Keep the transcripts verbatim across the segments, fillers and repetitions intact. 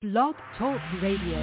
Blog Talk Radio.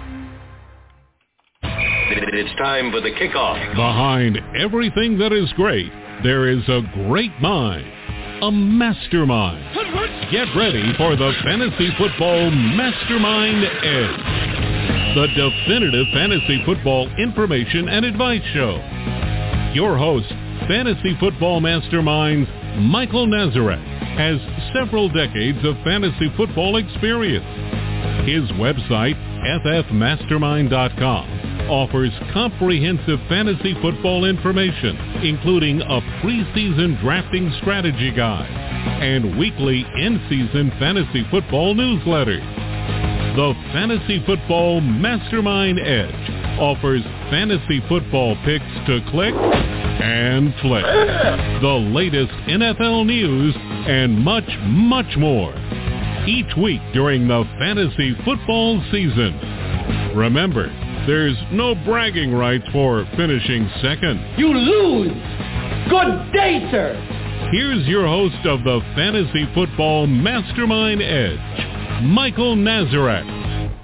It's time for the kickoff. Behind everything that is great, there is a great mind, a mastermind. Get ready for the Fantasy Football Mastermind Edge, the definitive fantasy football information and advice show. Your host, Fantasy Football Mastermind's Michael Nazarek, has several decades of fantasy football experience. His website, f f mastermind dot com, offers comprehensive fantasy football information, including a preseason drafting strategy guide and weekly in-season fantasy football newsletters. The Fantasy Football Mastermind Edge offers fantasy football picks to click and flick, the latest N F L news, and much, much more, each week during the fantasy football season. Remember, there's no bragging rights for finishing second. You lose! Good day, sir! Here's your host of the Fantasy Football Mastermind Edge, Michael Nazarek.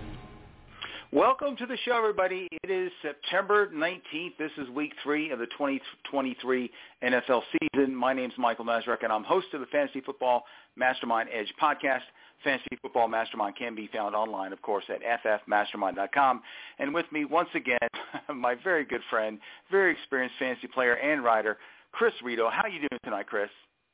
Welcome to the show, everybody. It is September nineteenth. This is week three of the twenty twenty-three N F L season. My name's Michael Nazarek, and I'm host of the Fantasy Football Mastermind Edge podcast. Fantasy Football Mastermind can be found online, of course, at f f mastermind dot com. And with me, once again, my very good friend, very experienced fantasy player and writer, Chris Rito. How are you doing tonight, Chris?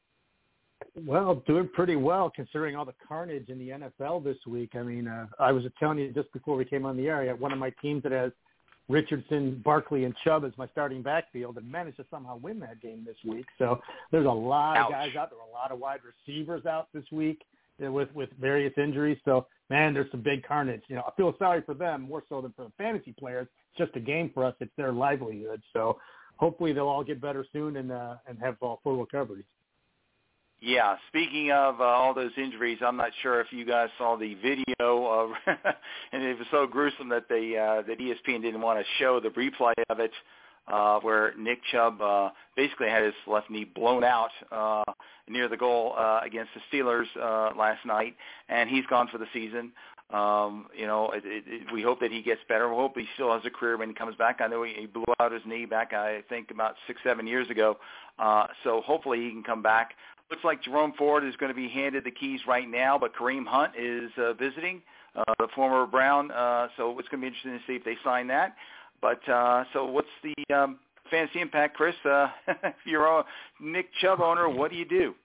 Well, doing pretty well considering all the carnage in the N F L this week. I mean, uh, I was telling you just before we came on the air, I have one of my teams that has Richardson, Barkley, and Chubb as my starting backfield and managed to somehow win that game this week. So there's a lot Ouch. of guys out there, a lot of wide receivers out this week with, with various injuries. So, man, there's some big carnage. You know, I feel sorry for them more so than for the fantasy players. It's just a game for us. It's their livelihood. So hopefully they'll all get better soon and uh, and have uh, full recoveries. Yeah, speaking of uh, all those injuries, I'm not sure if you guys saw the video of, and it was so gruesome that they uh, that E S P N didn't want to show the replay of it, uh, where Nick Chubb uh, basically had his left knee blown out uh, near the goal uh, against the Steelers uh, last night, and he's gone for the season. Um, you know, it, it, it, we hope that he gets better. We hope he still has a career when he comes back. I know he, he blew out his knee back, I think, about six, seven years ago. Uh, so hopefully he can come back. Looks like Jerome Ford is going to be handed the keys right now, but Kareem Hunt is uh, visiting, uh, the former Brown. Uh, so it's going to be interesting to see if they sign that. But uh, so what's the um, fantasy impact, Chris? Uh, if you're a Nick Chubb owner, what do you do?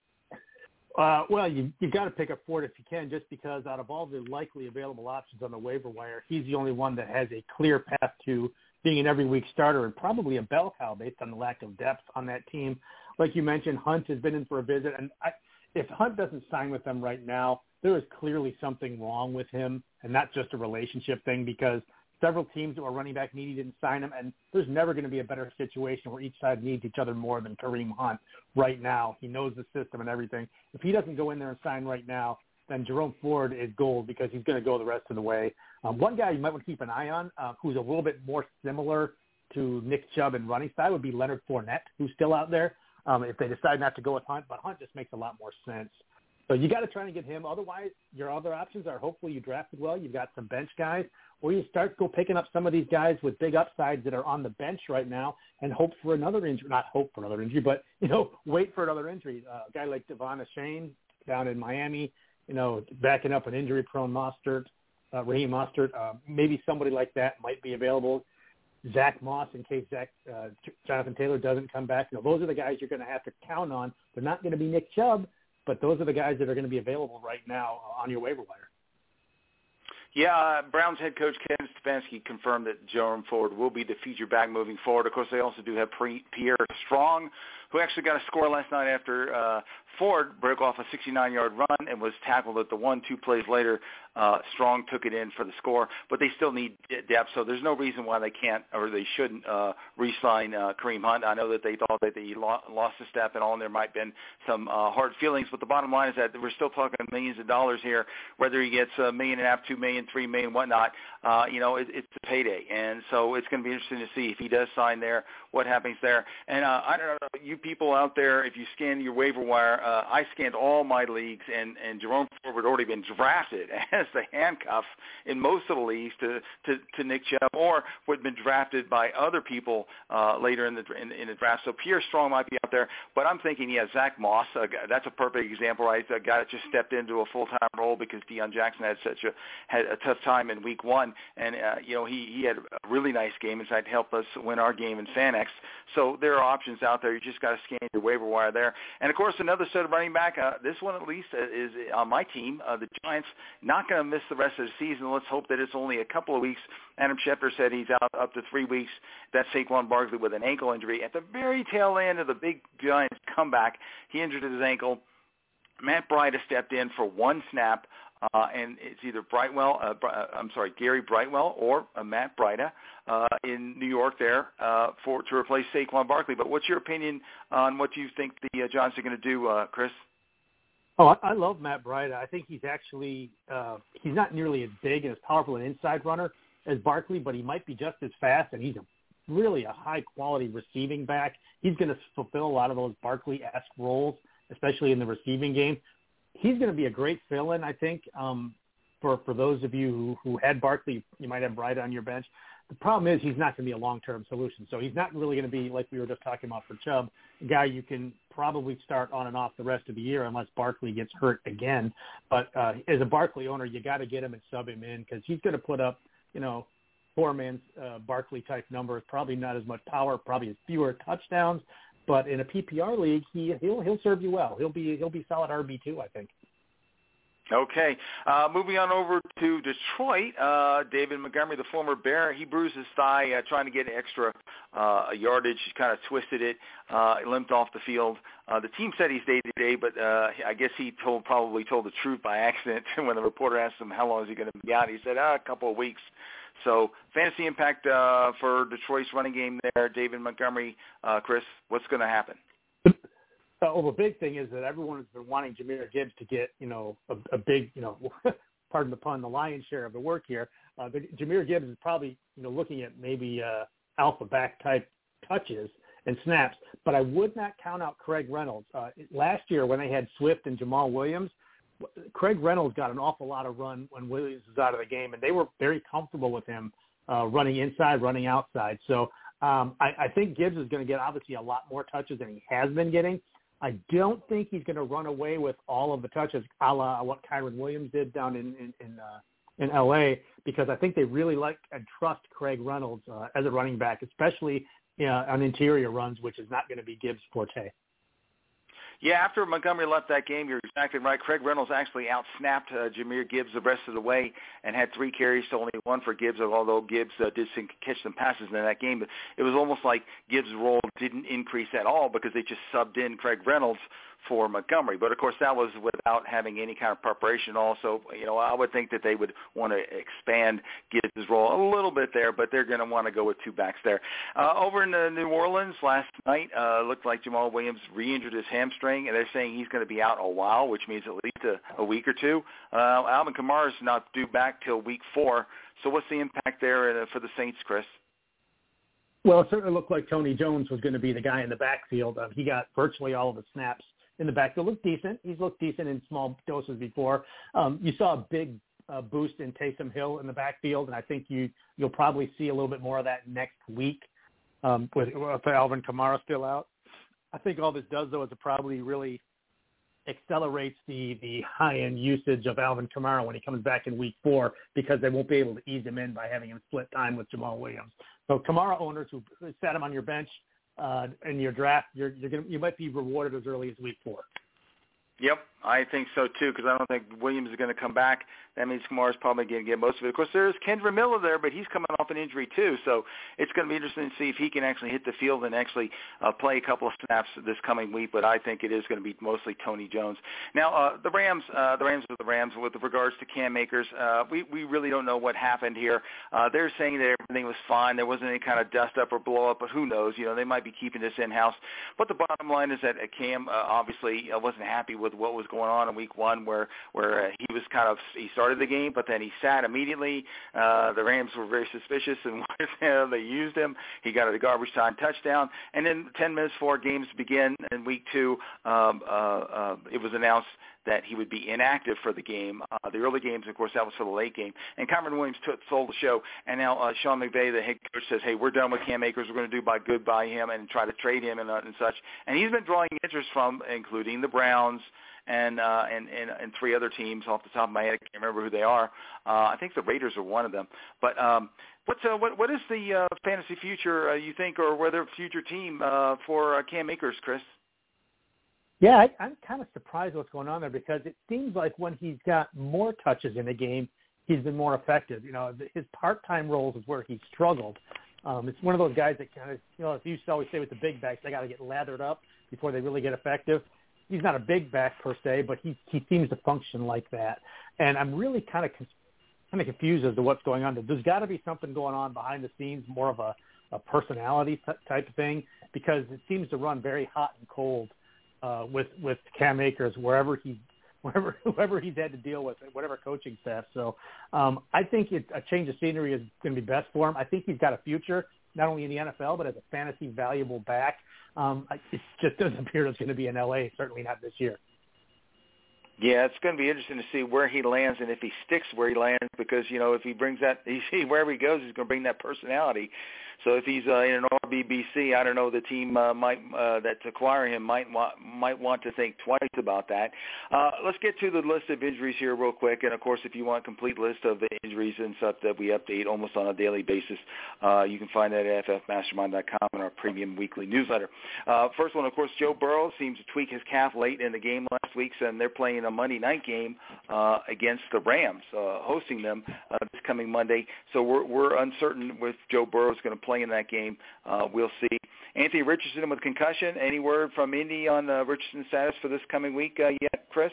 Uh, well, you, you've got to pick up Ford if you can, just because out of all the likely available options on the waiver wire, he's the only one that has a clear path to being an every week starter and probably a bell cow based on the lack of depth on that team. Like you mentioned, Hunt has been in for a visit, and I, if Hunt doesn't sign with them right now, there is clearly something wrong with him, and not just a relationship thing, because several teams that were running back needy didn't sign him, and there's never going to be a better situation where each side needs each other more than Kareem Hunt right now. He knows the system and everything. If he doesn't go in there and sign right now, then Jerome Ford is gold because he's going to go the rest of the way. Um, one guy you might want to keep an eye on uh, who's a little bit more similar to Nick Chubb in running style would be Leonard Fournette, who's still out there. Um, if they decide not to go with Hunt, but Hunt just makes a lot more sense. So you got to try and get him. Otherwise, your other options are hopefully you drafted well, you've got some bench guys, or you start go picking up some of these guys with big upsides that are on the bench right now and hope for another injury. Not hope for another injury, but, you know, wait for another injury. Uh, a guy like Devon Achane down in Miami, you know, backing up an injury-prone Mostert, uh, Raheem Mostert, uh, maybe somebody like that might be available. Zach Moss, in case Zach uh, Jonathan Taylor doesn't come back. You know, those are the guys you're going to have to count on. They're not going to be Nick Chubb, but those are the guys that are going to be available right now on your waiver wire. Yeah, uh, Browns head coach Kevin Stefanski confirmed that Jerome Ford will be the feature back moving forward. Of course, they also do have Pre- Pierre Strong, who actually got a score last night after uh, Ford broke off a sixty-nine-yard run and was tackled at the one. Two plays later, uh, Strong took it in for the score, but they still need depth, so there's no reason why they can't or they shouldn't uh, re-sign uh, Kareem Hunt. I know that they thought that he lo- lost a step and all, and there might have been some uh, hard feelings, but the bottom line is that we're still talking millions of dollars here, whether he gets a million and a half, two million, three million, whatnot. Uh, you know, it, it's a payday, and so it's going to be interesting to see if he does sign there, what happens there. And uh, I don't know, you you people out there, if you scan your waiver wire, uh, I scanned all my leagues, and, and Jerome Ford had already been drafted as the handcuff in most of the leagues to, to, to Nick Chubb, or had been drafted by other people uh, later in the in, in the draft. So Pierre Strong might be out there, but I'm thinking, yeah, Zach Moss, uh, that's a perfect example, right? A guy that just stepped into a full-time role because Deion Jackson had such a had a tough time in week one, and uh, you know he, he had a really nice game, and so that helped us win our game in FanX. So there are options out there. You just got to scan your waiver wire there. And, of course, another set of running back, uh, this one at least is on my team. Uh, the Giants not going to miss the rest of the season. Let's hope that it's only a couple of weeks. Adam Schefter said he's out up to three weeks. That's Saquon Barkley with an ankle injury. At the very tail end of the big Giants comeback, he injured his ankle. Matt Breida stepped in for one snap. Uh, and it's either Brightwell, uh, I'm sorry, Gary Brightwell or uh, Matt Breida uh, in New York there uh, for to replace Saquon Barkley. But what's your opinion on what you think the uh, Giants are going to do, uh, Chris? Oh, I, I love Matt Breida. I think he's actually uh, he's not nearly as big and as powerful an inside runner as Barkley, but he might be just as fast, and he's a really a high-quality receiving back. He's going to fulfill a lot of those Barkley-esque roles, especially in the receiving game. He's going to be a great fill-in, I think, um, for, for those of you who, who had Barkley. You might have Breida on your bench. The problem is he's not going to be a long-term solution. So he's not really going to be, like we were just talking about for Chubb, a guy you can probably start on and off the rest of the year unless Barkley gets hurt again. But uh, as a Barkley owner, you got to get him and sub him in because he's going to put up, you know, four-man uh, Barkley-type numbers, probably not as much power, probably fewer touchdowns. But in a P P R league, he he'll he'll serve you well. He'll be he'll be solid R B two, I think. Okay, uh, moving on over to Detroit. Uh, David Montgomery, the former Bear, he bruised his thigh uh, trying to get extra uh, yardage. He kind of twisted it, uh, limped off the field. Uh, the team said he's day to day, but uh, I guess he told probably told the truth by accident when the reporter asked him how long is he going to be out. He said ah, a couple of weeks. So fantasy impact uh, for Detroit's running game there, David Montgomery. Uh, Chris, what's going to happen? Uh, well, the big thing is that everyone has been wanting Jahmyr Gibbs to get, you know, a, a big, you know, pardon the pun, the lion's share of the work here. Uh, but Jahmyr Gibbs is probably, you know, looking at maybe uh, alpha back type touches and snaps. But I would not count out Craig Reynolds. Uh, last year when they had Swift and Jamal Williams, Craig Reynolds got an awful lot of run when Williams was out of the game, and they were very comfortable with him uh, running inside, running outside. So um, I, I think Gibbs is going to get obviously a lot more touches than he has been getting. I don't think he's going to run away with all of the touches, a la what Kyron Williams did down in in in, uh, in L A, because I think they really like and trust Craig Reynolds uh, as a running back, especially uh, on interior runs, which is not going to be Gibbs' forte. Yeah, after Montgomery left that game, you're exactly right. Craig Reynolds actually out-snapped uh, Jahmyr Gibbs the rest of the way and had three carries to only one for Gibbs, although Gibbs uh, did some, catch some passes in that game. But it was almost like Gibbs' role didn't increase at all because they just subbed in Craig Reynolds for Montgomery. But, of course, that was without having any kind of preparation also. You know, I would think that they would want to expand Gibbs' role a little bit there, but they're going to want to go with two backs there. Uh, over in uh, New Orleans last night, uh, looked like Jamal Williams re-injured his hamstring, and they're saying he's going to be out a while, which means at least a, a week or two. Uh, Alvin Kamara is not due back till week four. So what's the impact there uh, for the Saints, Chris? Well, it certainly looked like Tony Jones was going to be the guy in the backfield. Um, he got virtually all of the snaps in the backfield. Looked decent. He's looked decent in small doses before. Um, you saw a big uh, boost in Taysom Hill in the backfield, and I think you, you'll probably see a little bit more of that next week um, with, with Alvin Kamara still out. I think all this does, though, is it probably really accelerates the, the high-end usage of Alvin Kamara when he comes back in week four because they won't be able to ease him in by having him split time with Jamal Williams. So Kamara owners who sat him on your bench uh, in your draft, you're, you're gonna, you might be rewarded as early as week four. Yep, I think so, too, because I don't think Williams is going to come back. That means Kamara's probably going to get most of it. Of course, there's Kendra Miller there, but he's coming off an injury, too. So it's going to be interesting to see if he can actually hit the field and actually uh, play a couple of snaps this coming week. But I think it is going to be mostly Tony Jones. Now, uh, the Rams, uh, the Rams are the Rams with regards to Cam Akers. Uh, we, we really don't know what happened here. Uh, they're saying that everything was fine. There wasn't any kind of dust up or blow up, but who knows? You know, they might be keeping this in-house. But the bottom line is that uh, Cam uh, obviously uh, wasn't happy with what was going on in week one where, where uh, he was kind of – he started started the game, but then he sat immediately. Uh, the Rams were very suspicious, and they used him. He got a garbage time touchdown. And then ten minutes before games begin in week two, um, uh, uh, it was announced that he would be inactive for the game. Uh, the early games, of course, that was for the late game. And Cameron Williams took, sold the show, and now uh, Sean McVay, the head coach, says, hey, we're done with Cam Akers. We're going to do by good by him and try to trade him and, uh, and such. And he's been drawing interest from, including the Browns and, uh, and, and, and three other teams off the top of my head. I can't remember who they are. Uh, I think the Raiders are one of them. But um, what's, uh, what, what is the uh, fantasy future, uh, you think, or whether future team uh, for uh, Cam Akers, Chris? Yeah, I, I'm kind of surprised what's going on there because it seems like when he's got more touches in a game, he's been more effective. You know, his part-time roles is where he struggled. Um, it's one of those guys that kind of, you know, as you used to always say with the big backs, they got to get lathered up before they really get effective. He's not a big back per se, but he he seems to function like that. And I'm really kind of kind of confused as to what's going on there. There's got to be something going on behind the scenes, more of a, a personality t- type of thing, because it seems to run very hot and cold. Uh, with with Cam Akers, wherever he, wherever whoever he's had to deal with, whatever coaching staff. So um, I think it, a change of scenery is going to be best for him. I think he's got a future, not only in the N F L, but as a fantasy valuable back. Um, it just doesn't appear it's going to be in L A, certainly not this year. Yeah, it's going to be interesting to see where he lands and if he sticks where he lands because, you know, if he brings that, he, wherever he goes, he's going to bring that personality. So if he's uh, in an R B B C, I don't know, the team uh, might uh, that's acquiring him might want might want to think twice about that. Uh, let's get to the list of injuries here real quick. And, of course, if you want a complete list of the injuries and stuff that we update almost on a daily basis, uh, you can find that at f f mastermind dot com in our premium weekly newsletter. Uh, first one, of course, Joe Burrow seems to tweak his calf late in the game last week, and they're playing a Monday night game uh, against the Rams, uh, hosting them uh, this coming Monday. So we're, we're uncertain if Joe Burrow is going to play in that game. Uh, we'll see. Anthony Richardson with concussion. Any word from Indy on uh, Richardson's status for this coming week uh, yet, Chris?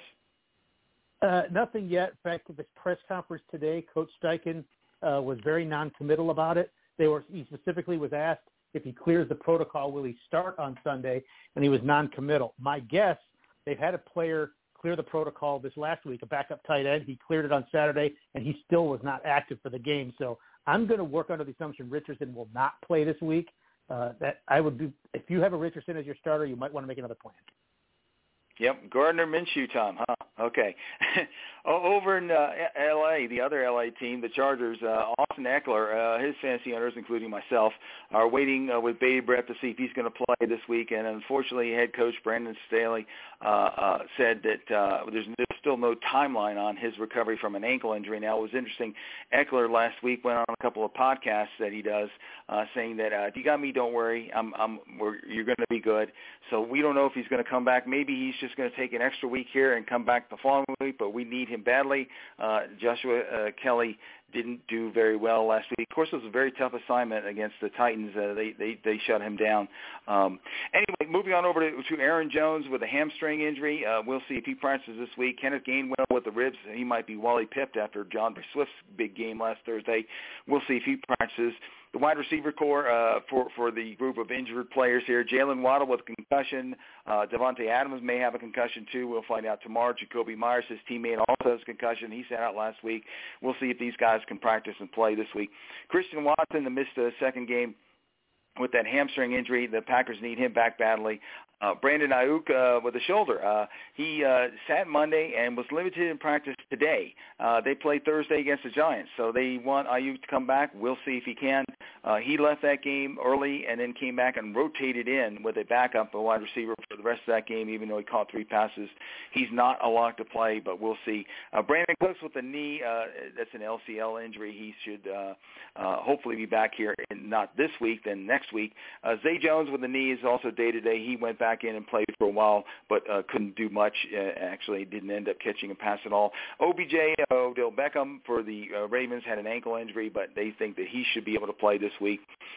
Uh, nothing yet. In fact, at the press conference today, Coach Steichen uh, was very non-committal about it. They were he specifically was asked if he clears the protocol, will he start on Sunday, and he was non-committal. My guess, they've had a player clear the protocol this last week, a backup tight end. He cleared it on Saturday, and he still was not active for the game. So I'm going to work under the assumption Richardson will not play this week. Uh, that I would do. If you have a Richardson as your starter, you might want to make another plan. Yep, Gardner Minshew time, huh? Okay. Over in uh, L A, the other L A team, the Chargers, uh, Austin Eckler, uh, his fantasy owners, including myself, are waiting uh, with bated breath to see if he's going to play this week. And unfortunately, head coach Brandon Staley uh, uh, said that uh, there's, there's still no timeline on his recovery from an ankle injury. Now, it was interesting. Eckler last week went on a couple of podcasts that he does, uh, saying that uh, if you got me, don't worry, I'm, I'm, we're, you're going to be good. So we don't know if he's going to come back. Maybe he's just going to take an extra week here and come back the following week, but we need him badly. Uh, Joshua uh, Kelly didn't do very well last week. Of course, it was a very tough assignment against the Titans. Uh, they, they they shut him down. Um, anyway, moving on over to, to Aaron Jones with a hamstring injury. Uh, we'll see if he practices this week. Kenneth Gainwell with the ribs. He might be Wally pipped after John Swift's big game last Thursday. We'll see if he practices. The wide receiver core uh, for, for the group of injured players here, Jalen Waddle with concussion. Uh, Devontae Adams may have a concussion too. We'll find out tomorrow. Jacoby Myers, his teammate, also has a concussion. He sat out last week. We'll see if these guys can practice and play this week. Christian Watson missed a second game with that hamstring injury. The Packers need him back badly. Uh, Brandon Ayuk uh, with a shoulder. Uh, he uh, sat Monday and was limited in practice today. Uh, they play Thursday against the Giants, so they want Ayuk to come back. We'll see if he can. Uh, he left that game early and then came back and rotated in with a backup, a wide receiver for the rest of that game, even though he caught three passes. He's not a lock to play, but we'll see. Uh, Brandon Cooks with the knee, uh, that's an L C L injury. He should uh, uh, hopefully be back here, in, not this week, then next week. Uh, Zay Jones with the knee is also day-to-day. He went back in and played for a while, but uh, couldn't do much. Uh, actually, didn't end up catching a pass at all. O B J, uh, Odell Beckham for the uh, Ravens had an ankle injury, but they think that he should be able to play this week.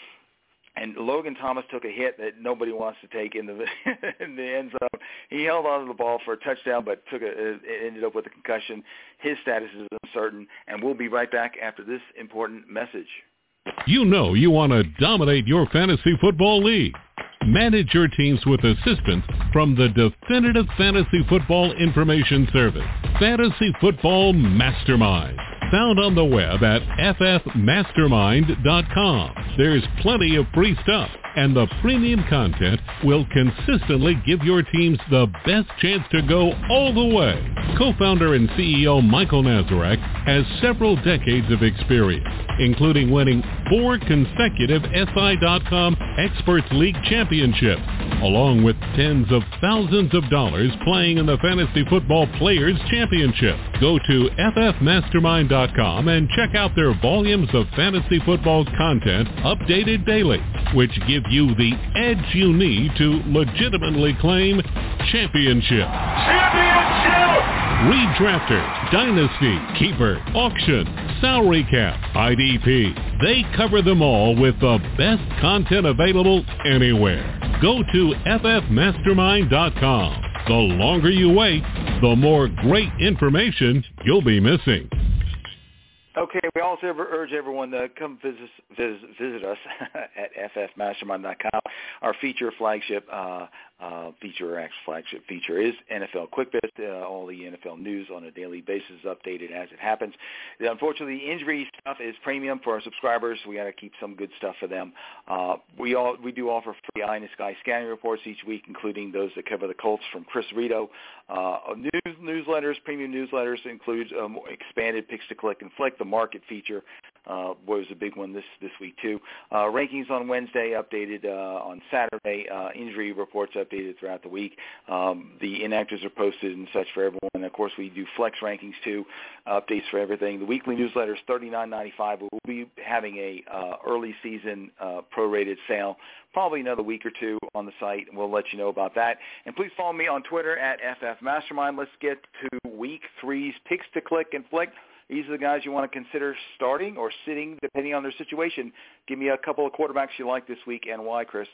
And Logan Thomas took a hit that nobody wants to take in the in the end zone. He held on to the ball for a touchdown, but took a, it ended up with a concussion. His status is uncertain, and we'll be right back after this important message. You know you want to dominate your fantasy football league. Manage your teams with assistance from the Definitive Fantasy Football Information Service. Fantasy Football Mastermind. Found on the web at f f mastermind dot com. There's plenty of free stuff, and the premium content will consistently give your teams the best chance to go all the way. Co-founder and C E O Michael Nazarek has several decades of experience, including winning four consecutive S I dot com Experts League championships, along with tens of thousands of dollars playing in the Fantasy Football Players Championship. Go to f f mastermind dot com and check out their volumes of fantasy football content updated daily, which give you the edge you need to legitimately claim championship. Championship! Redrafter, Dynasty, Keeper, Auction, Salary Cap, I D P. They cover them all with the best content available anywhere. Go to f f mastermind dot com. The longer you wait, the more great information you'll be missing. Okay, we also urge everyone to come visit visit, visit us at f f mastermind dot com. Our feature flagship uh, uh, feature, actual flagship feature is N F L Quick Bits. Uh, all the N F L news on a daily basis, updated as it happens. Unfortunately, the injury stuff is premium for our subscribers. We got to keep some good stuff for them. Uh, we all we do offer free Eye in the Sky scanning reports each week, including those that cover the Colts from Chris Rito. Uh, news newsletters, premium newsletters include um, expanded Picks to Click and Flick, the market feature. Uh, was a big one this, this week, too. Uh, rankings on Wednesday, updated uh, on Saturday. Uh, injury reports updated throughout the week. Um, the inactives are posted and such for everyone. And, of course, we do flex rankings, too, uh, updates for everything. The weekly newsletter is thirty-nine ninety-five. We'll be having a uh, early season uh, prorated sale probably another week or two on the site, and we'll let you know about that. And please follow me on Twitter at F F Mastermind. Let's get to week three's Picks to Click and Flick. These are the guys you want to consider starting or sitting, depending on their situation. Give me a couple of quarterbacks you like this week and why, Chris.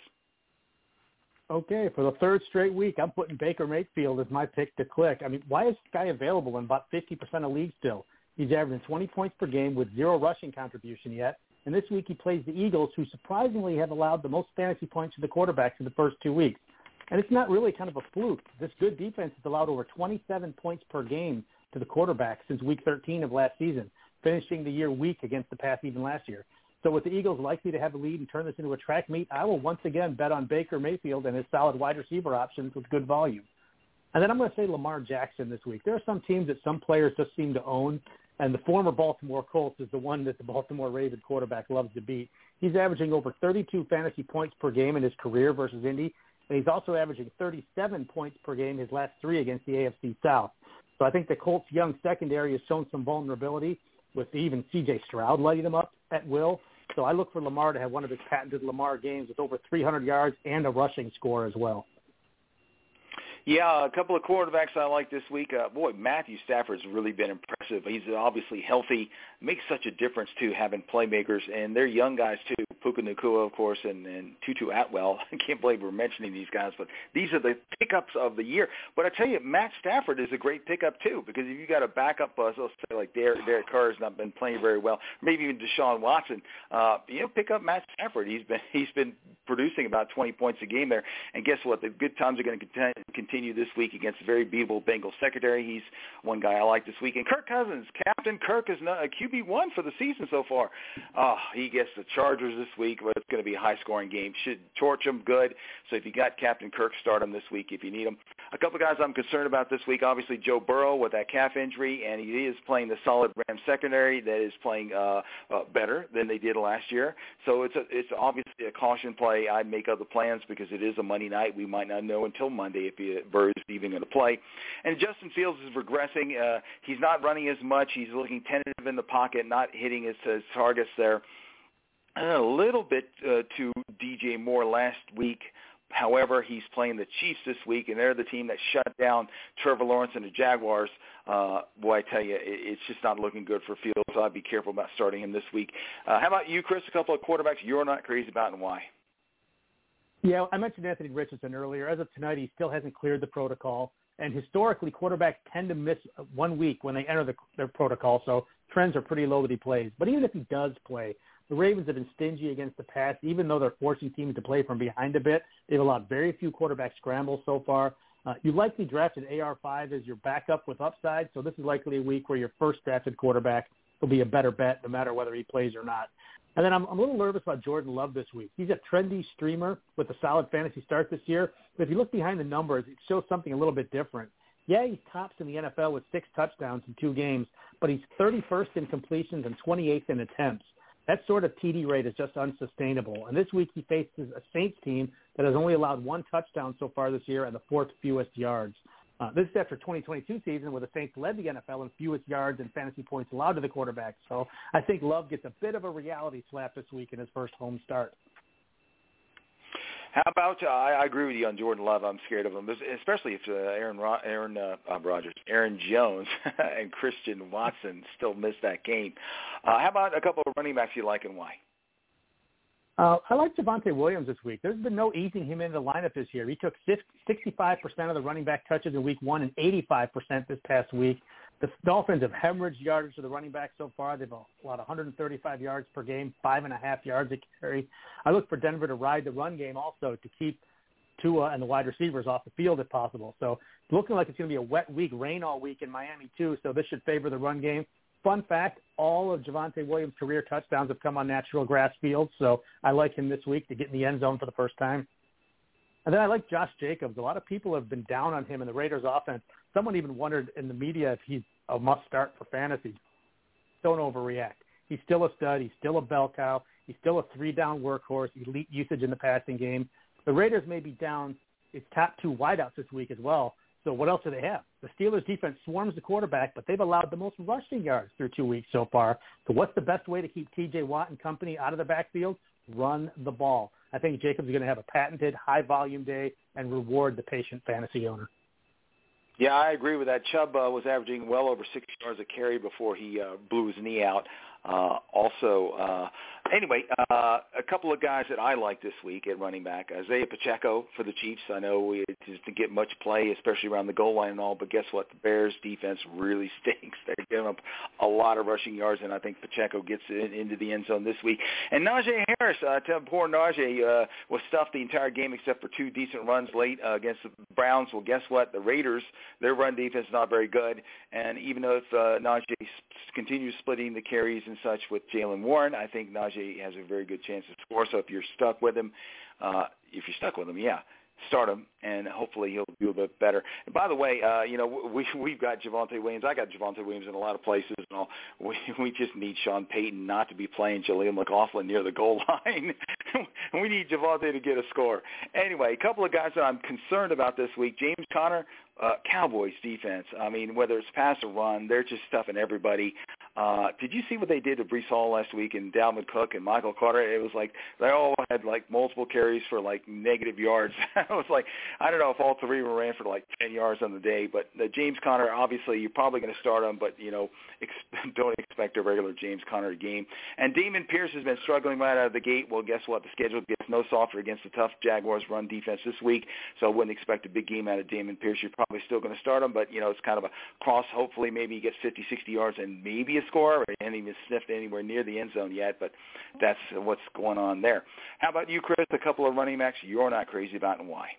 Okay, for the third straight week, I'm putting Baker Mayfield as my pick to click. I mean, why is this guy available in about fifty percent of leagues still? He's averaging twenty points per game with zero rushing contribution yet. And this week he plays the Eagles, who surprisingly have allowed the most fantasy points to the quarterbacks in the first two weeks. And it's not really kind of a fluke. This good defense has allowed over twenty-seven points per game to the quarterback since week thirteen of last season, finishing the year weak against the pass even last year. So with the Eagles likely to have a lead and turn this into a track meet, I will once again bet on Baker Mayfield and his solid wide receiver options with good volume. And then I'm going to say Lamar Jackson this week. There are some teams that some players just seem to own, and the former Baltimore Colts is the one that the Baltimore Ravens quarterback loves to beat. He's averaging over thirty-two fantasy points per game in his career versus Indy, and he's also averaging thirty-seven points per game his last three against the A F C South. So I think the Colts' young secondary has shown some vulnerability with even C J Stroud lighting them up at will. So I look for Lamar to have one of his patented Lamar games with over three hundred yards and a rushing score as well. Yeah, a couple of quarterbacks I like this week. Uh, boy, Matthew Stafford's really been impressive. He's obviously healthy. Makes such a difference, too, having playmakers. And they're young guys, too. Puka Nacua, of course, and, and Tutu Atwell. I can't believe we're mentioning these guys, but these are the pickups of the year. But I tell you, Matt Stafford is a great pickup, too, because if you got a backup, uh, so say like Derek, Derek Carr has not been playing very well, maybe even Deshaun Watson, uh, you know, pick up Matt Stafford. He's been he's been producing about twenty points a game there. And guess what? The good times are going to continue this week against a very beatable Bengals secondary. He's one guy I like this week. And Kirk Cousins, Captain Kirk, is a Q B one for the season so far. Uh, he gets the Chargers this week, but it's going to be a high-scoring game. Should torch him good. So if you got Captain Kirk, start him this week if you need him. A couple of guys I'm concerned about this week, obviously Joe Burrow with that calf injury, and he is playing the solid Rams secondary that is playing uh, uh, better than they did last year. So it's a, it's obviously a caution play. I'd make other plans because it is a Monday night. We might not know until Monday if he, Burrow's even going to play. And Justin Fields is regressing. Uh, he's not running as much. He's looking tentative in the pocket, not hitting his, his targets there. A little bit uh, to D J Moore last week. However, he's playing the Chiefs this week, and they're the team that shut down Trevor Lawrence and the Jaguars. Uh, boy, I tell you, it, it's just not looking good for Fields, so I'd be careful about starting him this week. Uh, how about you, Chris? A couple of quarterbacks you're not crazy about, and why? Yeah, I mentioned Anthony Richardson earlier. As of tonight, he still hasn't cleared the protocol. And historically, quarterbacks tend to miss one week when they enter the, their protocol. So trends are pretty low that he plays. But even if he does play, the Ravens have been stingy against the pass. Even though they're forcing teams to play from behind a bit, they've allowed very few quarterback scrambles so far. Uh, you likely drafted A R five as your backup with upside, so this is likely a week where your first drafted quarterback will be a better bet no matter whether he plays or not. And then I'm, I'm a little nervous about Jordan Love this week. He's a trendy streamer with a solid fantasy start this year, but if you look behind the numbers, it shows something a little bit different. Yeah, he's tops in the N F L with six touchdowns in two games, but he's thirty-first in completions and twenty-eighth in attempts. That sort of T D rate is just unsustainable. And this week he faces a Saints team that has only allowed one touchdown so far this year and the fourth fewest yards. Uh, this is after twenty twenty-two season where the Saints led the N F L in fewest yards and fantasy points allowed to the quarterback. So I think Love gets a bit of a reality slap this week in his first home start. How about, uh, I, I agree with you on Jordan Love. I'm scared of him, especially if uh, Aaron Ro- Aaron uh, uh, Rodgers, Aaron Jones and Christian Watson still miss that game. Uh, how about a couple of running backs you like and why? Uh, I like Javonte Williams this week. There's been no easing him into the lineup this year. He took sixty-five percent of the running back touches in week one and eighty-five percent this past week. The Dolphins have hemorrhaged yardage to the running back so far. They've allowed one hundred thirty-five yards per game, five and a half yards a carry. I look for Denver to ride the run game also to keep Tua and the wide receivers off the field if possible. So it's looking like it's going to be a wet week, rain all week in Miami too, so this should favor the run game. Fun fact, all of Javonte Williams' career touchdowns have come on natural grass fields, so I like him this week to get in the end zone for the first time. And then I like Josh Jacobs. A lot of people have been down on him in the Raiders offense. Someone even wondered in the media if he's a must-start for fantasy. Don't overreact. He's still a stud. He's still a bell cow. He's still a three-down workhorse, elite usage in the passing game. The Raiders may be down its top two wideouts this week as well. So what else do they have? The Steelers' defense swarms the quarterback, but they've allowed the most rushing yards through two weeks so far. So what's the best way to keep T J Watt and company out of the backfield? Run the ball. I think Jacobs is going to have a patented high-volume day and reward the patient fantasy owner. Yeah, I agree with that. Chubb uh, was averaging well over six yards a carry before he uh, blew his knee out. Uh, also, uh, anyway, uh, a couple of guys that I like this week at running back. Isaiah Pacheco for the Chiefs. I know we didn't get much play, especially around the goal line and all, but guess what? The Bears' defense really stinks. They're giving up a lot of rushing yards, and I think Pacheco gets in, into the end zone this week. And Najee Harris, uh, tell poor Najee, uh, was stuffed the entire game except for two decent runs late uh, against the Browns. Well, guess what? The Raiders, their run defense is not very good, and even though if uh, Najee continues splitting the carries and such with Jaylen Warren, I think Najee has a very good chance to score. So if you're stuck with him, uh, if you're stuck with him, yeah, start him, and hopefully he'll do a bit better. And by the way, uh, you know, we, we've got Javonte Williams. I got Javonte Williams in a lot of places. And all. We, we just need Sean Payton not to be playing Jaleel McLaughlin near the goal line. We need Javonte to get a score. Anyway, a couple of guys that I'm concerned about this week. James Conner, uh, Cowboys defense. I mean, whether it's pass or run, they're just stuffing everybody. Uh, did you see what they did to Breece Hall last week and Dalvin Cook and Michael Carter? It was like they all had like multiple carries for like negative yards. I was like, I don't know if all three were ran for like ten yards on the day, but the James Conner, obviously you're probably going to start him, but you know, ex- don't expect a regular James Conner game. And Dameon Pierce has been struggling right out of the gate. Well, guess what? The schedule gets no softer against the tough Jaguars run defense this week, so I wouldn't expect a big game out of Dameon Pierce. You're probably still going to start him, but you know, it's kind of a cross. Hopefully maybe he gets fifty, sixty yards and maybe a score. He hasn't even sniffed anywhere near the end zone yet, but that's what's going on there. How about you, Chris? A couple of running backs you're not crazy about, and why?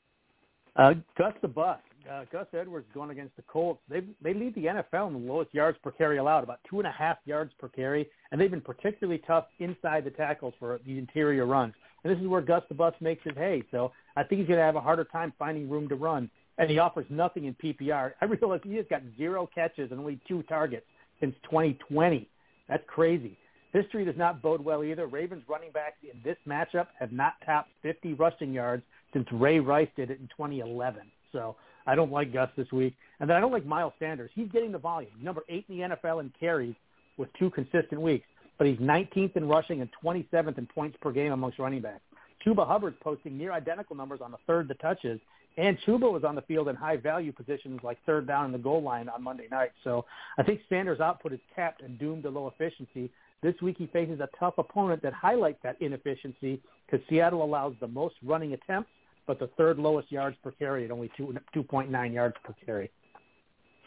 Uh, Gus the Bus. Uh, Gus Edwards going against the Colts. They they lead the N F L in the lowest yards per carry allowed, about two and a half yards per carry, and they've been particularly tough inside the tackles for the interior runs. And this is where Gus the Bus makes his hay. So I think he's going to have a harder time finding room to run. And he offers nothing in P P R. I realize he has got zero catches and only two targets since twenty twenty. That's crazy. History does not bode well either. Ravens running backs in this matchup have not topped fifty rushing yards since Ray Rice did it in twenty eleven. So I don't like Gus this week. And then I don't like Miles Sanders. He's getting the volume. Number eight in the N F L in carries with two consistent weeks. But he's nineteenth in rushing and twenty-seventh in points per game amongst running backs. Chuba Hubbard's posting near identical numbers on the third the touches. And Chuba was on the field in high-value positions like third down in the goal line on Monday night. So I think Sanders' output is capped and doomed to low efficiency. This week he faces a tough opponent that highlights that inefficiency because Seattle allows the most running attempts, but the third lowest yards per carry at only two, two point nine yards per carry.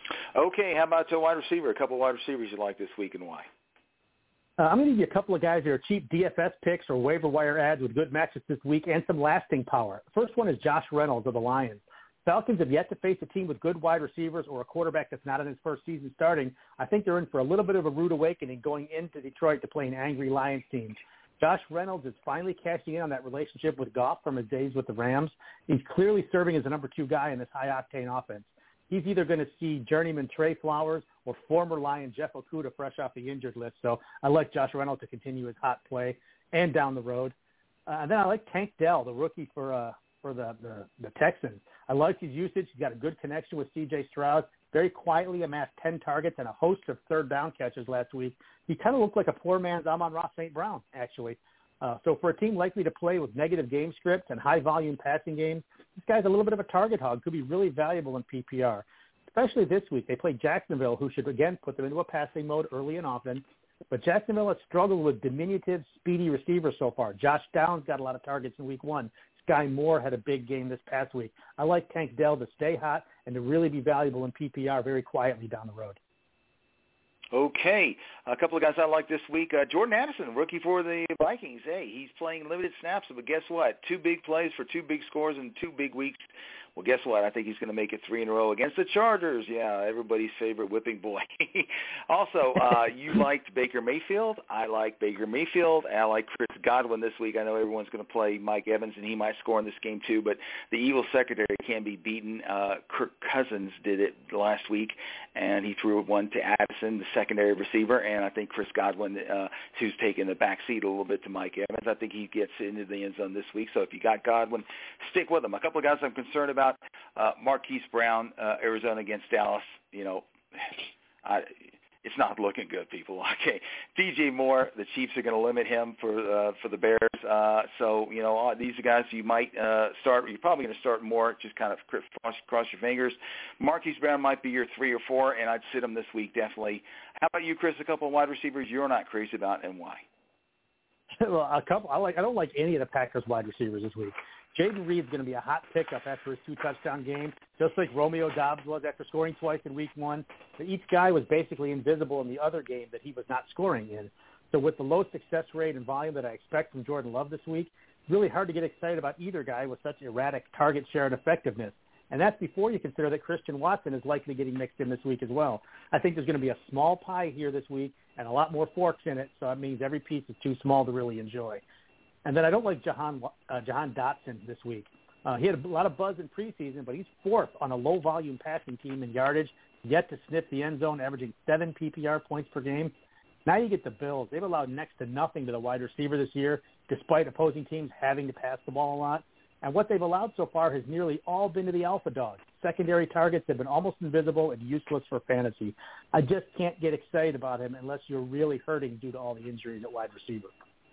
Okay, how about a wide receiver? A couple of wide receivers you like this week and why? Uh, I'm going to give you a couple of guys that are cheap D F S picks or waiver wire ads with good matchups this week and some lasting power. First one is Josh Reynolds of the Lions. Falcons have yet to face a team with good wide receivers or a quarterback that's not in his first season starting. I think they're in for a little bit of a rude awakening going into Detroit to play an angry Lions team. Josh Reynolds is finally cashing in on that relationship with Goff from his days with the Rams. He's clearly serving as the number two guy in this high-octane offense. He's either going to see journeyman Trey Flowers or former Lion Jeff Okudah fresh off the injured list. So I like Josh Reynolds to continue his hot play and down the road. Uh, and then I like Tank Dell, the rookie for uh, for the, the, the Texans. I like his usage. He's got a good connection with C J Stroud. Very quietly amassed ten targets and a host of third down catches last week. He kind of looked like a poor man's Amon-Ra Saint Brown, actually. Uh, so for a team likely to play with negative game scripts and high-volume passing games, this guy's a little bit of a target hog. Could be really valuable in P P R, especially this week. They play Jacksonville, who should, again, put them into a passing mode early and often. But Jacksonville has struggled with diminutive, speedy receivers so far. Josh Downs got a lot of targets in week one. Sky Moore had a big game this past week. I like Tank Dell to stay hot and to really be valuable in P P R very quietly down the road. Okay, a couple of guys I like this week. Uh, Jordan Addison, rookie for the Vikings. Hey, he's playing limited snaps, but guess what? Two big plays for two big scores in two big weeks. Well, guess what? I think he's going to make it three in a row against the Chargers. Yeah, everybody's favorite whipping boy. Also, uh, you liked Baker Mayfield. I like Baker Mayfield. I like Chris Godwin this week. I know everyone's going to play Mike Evans, and he might score in this game too, but the Eagles secondary can be beaten. Uh, Kirk Cousins did it last week, and he threw one to Addison, the secondary receiver, and I think Chris Godwin, uh, who's taking the back seat a little bit to Mike Evans, I think he gets into the end zone this week. So if you got Godwin, stick with him. A couple of guys I'm concerned about. Uh, Marquise Brown, uh, Arizona against Dallas. You know, I, it's not looking good, people. Okay, D J Moore, the Chiefs are going to limit him for uh, for the Bears. Uh, so you know, all, these are guys you might uh, start. You're probably going to start more. Just kind of cross, cross your fingers. Marquise Brown might be your three or four, and I'd sit him this week definitely. How about you, Chris? A couple of wide receivers you're not crazy about, and why? Well, a couple. I like. I don't like any of the Packers wide receivers this week. Jaden Reed's going to be a hot pickup after his two-touchdown game, just like Romeo Doubs was after scoring twice in week one. But each guy was basically invisible in the other game that he was not scoring in. So with the low success rate and volume that I expect from Jordan Love this week, it's really hard to get excited about either guy with such erratic target share and effectiveness. And that's before you consider that Christian Watson is likely getting mixed in this week as well. I think there's going to be a small pie here this week and a lot more forks in it, so that means every piece is too small to really enjoy. And then I don't like Jahan, uh, Jahan Dotson this week. Uh, he had a lot of buzz in preseason, but he's fourth on a low-volume passing team in yardage, yet to sniff the end zone, averaging seven P P R points per game. Now you get the Bills. They've allowed next to nothing to the wide receiver this year, despite opposing teams having to pass the ball a lot. And what they've allowed so far has nearly all been to the alpha dog. Secondary targets have been almost invisible and useless for fantasy. I just can't get excited about him unless you're really hurting due to all the injuries at wide receiver.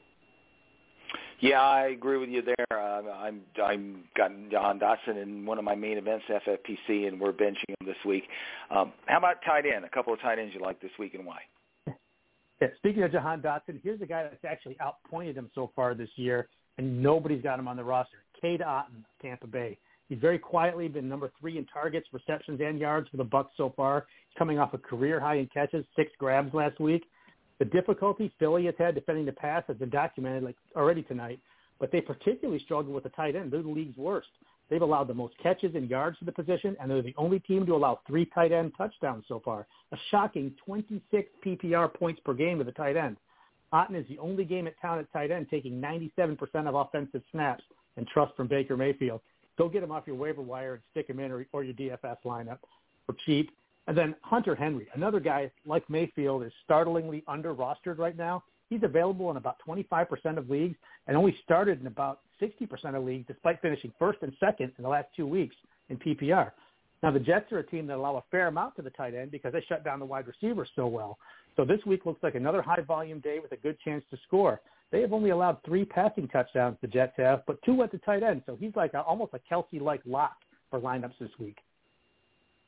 Yeah, I agree with you there. Uh, I'm I'm got Jahan Dotson in one of my main events, F F P C, and we're benching him this week. Um, how about tight end? A couple of tight ends you like this week, and why? Yeah, speaking of Jahan Dotson, here's a guy that's actually outpointed him so far this year, and nobody's got him on the roster. Cade Otton, Tampa Bay. He's very quietly been number three in targets, receptions, and yards for the Bucs so far. He's coming off a career high in catches, six grabs last week. The difficulty Philly has had defending the pass has been documented like already tonight, but they particularly struggle with the tight end. They're the league's worst. They've allowed the most catches and yards to the position, and they're the only team to allow three tight end touchdowns so far, a shocking twenty-six P P R points per game with a tight end. Otton is the only game at town at tight end, taking ninety-seven percent of offensive snaps and trust from Baker Mayfield. Go get him off your waiver wire and stick him in or, or your D F S lineup for cheap. And then Hunter Henry, another guy like Mayfield, is startlingly under-rostered right now. He's available in about twenty-five percent of leagues and only started in about sixty percent of leagues despite finishing first and second in the last two weeks in P P R. Now, the Jets are a team that allow a fair amount to the tight end because they shut down the wide receivers so well. So this week looks like another high-volume day with a good chance to score. They have only allowed three passing touchdowns, the Jets have, but two went to tight end. So he's like a, almost a Kelsey-like lock for lineups this week.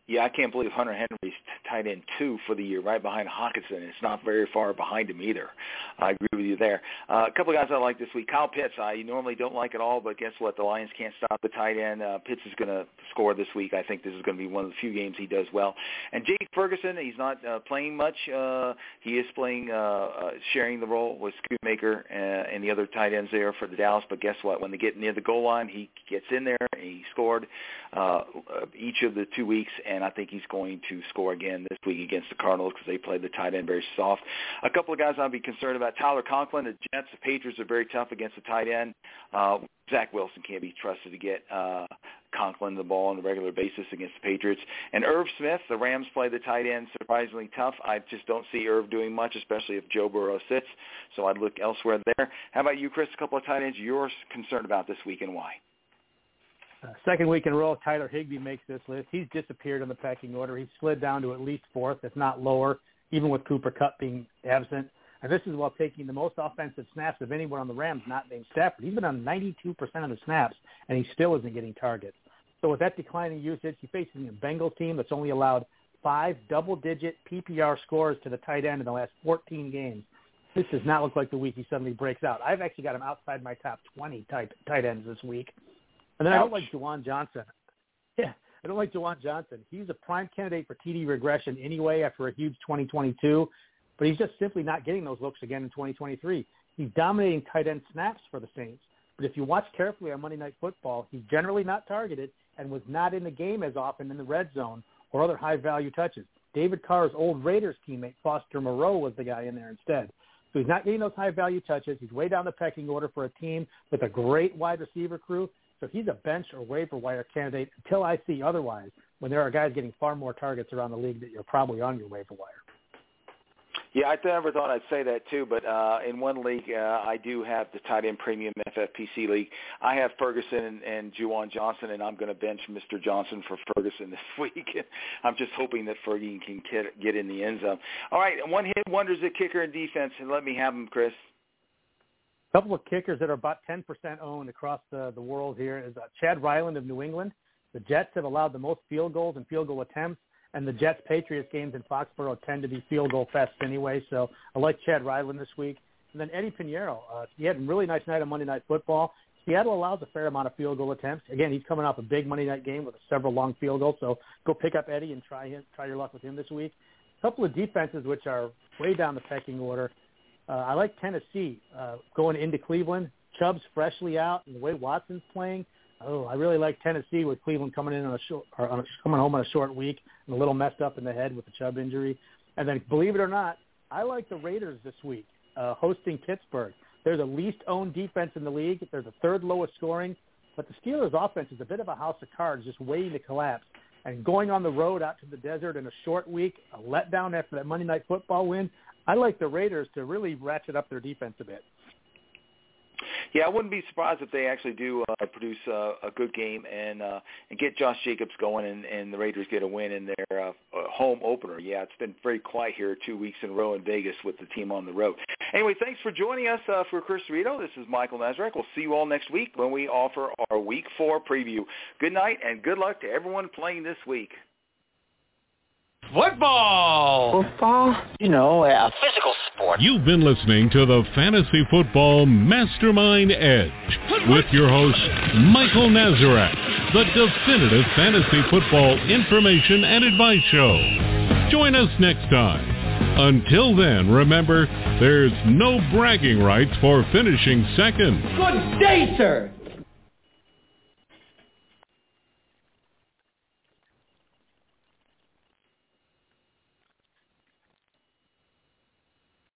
Yeah, I can't believe Hunter Henry's tight end two for the year, right behind Hawkinson. It's not very far behind him either. I agree with you there. Uh, a couple of guys I like this week. Kyle Pitts, I normally don't like at all, but guess what? The Lions can't stop the tight end. Uh, Pitts is going to score this week. I think this is going to be one of the few games he does well. And Jake Ferguson, he's not uh, playing much. Uh, he is playing, uh, uh, sharing the role with Schoonmaker uh, and the other tight ends there for the Dallas. But guess what? When they get near the goal line, he gets in there and he scored uh, each of the two weeks. And I think he's going to score again this week against the Cardinals because they played the tight end very soft. A couple of guys I'd be concerned about. Tyler Conklin, the Jets, the Patriots are very tough against the tight end. Uh, Zach Wilson can't be trusted to get uh, Conklin the ball on a regular basis against the Patriots. And Irv Smith, the Rams play the tight end surprisingly tough. I just don't see Irv doing much, especially if Joe Burrow sits. So I'd look elsewhere there. How about you, Chris? A couple of tight ends you're concerned about this week and why? Uh, second week in a row, Tyler Higbee makes this list. He's disappeared in the pecking order. He's slid down to at least fourth, if not lower, even with Cooper Kupp being absent. And this is while taking the most offensive snaps of anyone on the Rams, not named Stafford. He's been on ninety-two percent of the snaps, and he still isn't getting targets. So with that declining usage, he's facing a Bengals team that's only allowed five double-digit P P R scores to the tight end in the last fourteen games. This does not look like the week he suddenly breaks out. I've actually got him outside my top twenty tight, tight ends this week. And then Ouch. I don't like Juwan Johnson. Yeah, I don't like Juwan Johnson. He's a prime candidate for T D regression anyway after a huge twenty twenty-two, but he's just simply not getting those looks again in twenty twenty-three. He's dominating tight end snaps for the Saints, but if you watch carefully on Monday Night Football, he's generally not targeted and was not in the game as often in the red zone or other high-value touches. David Carr's old Raiders teammate, Foster Moreau, was the guy in there instead. So he's not getting those high-value touches. He's way down the pecking order for a team with a great wide receiver crew. So he's a bench or waiver wire candidate until I see otherwise, when there are guys getting far more targets around the league that you're probably on your waiver wire. Yeah, I never thought I'd say that too, but uh, in one league, uh, I do have the tight end premium F F P C league. I have Ferguson and, and Juwan Johnson, and I'm going to bench Mister Johnson for Ferguson this week. I'm just hoping that Fergie can get, get in the end zone. All right, one hit wonders at kicker and defense, and let me have them, Chris. A couple of kickers that are about ten percent owned across the, the world here is uh, Chad Ryland of New England. The Jets have allowed the most field goals and field goal attempts, and the Jets-Patriots games in Foxborough tend to be field goal fest anyway, so I like Chad Ryland this week. And then Eddie Pinheiro, uh, he had a really nice night on Monday Night Football. Seattle allows a fair amount of field goal attempts. Again, he's coming off a big Monday night game with several long field goals, so go pick up Eddie and try him, try your luck with him this week. A couple of defenses which are way down the pecking order. Uh, I like Tennessee uh, going into Cleveland. Chubb's freshly out, and the way Watson's playing, oh, I really like Tennessee with Cleveland coming in on a short, or on a, coming home on a short week and a little messed up in the head with the Chubb injury. And then, believe it or not, I like the Raiders this week uh, hosting Pittsburgh. They're the least owned defense in the league. They're the third lowest scoring, but the Steelers' offense is a bit of a house of cards, just waiting to collapse. And going on the road out to the desert in a short week, a letdown after that Monday Night Football win, I like the Raiders to really ratchet up their defense a bit. Yeah, I wouldn't be surprised if they actually do uh, produce uh, a good game and uh, and get Josh Jacobs going, and, and the Raiders get a win in their uh, home opener. Yeah, it's been very quiet here two weeks in a row in Vegas with the team on the road. Anyway, thanks for joining us uh, for Chris Rito. This is Michael Nazarek. We'll see you all next week when we offer our Week four preview. Good night and good luck to everyone playing this week. Football! Football? You know, a physical sport. You've been listening to the Fantasy Football Mastermind Edge with your host, Michael Nazarek, the definitive fantasy football information and advice show. Join us next time. Until then, remember, there's no bragging rights for finishing second. Good day, sir!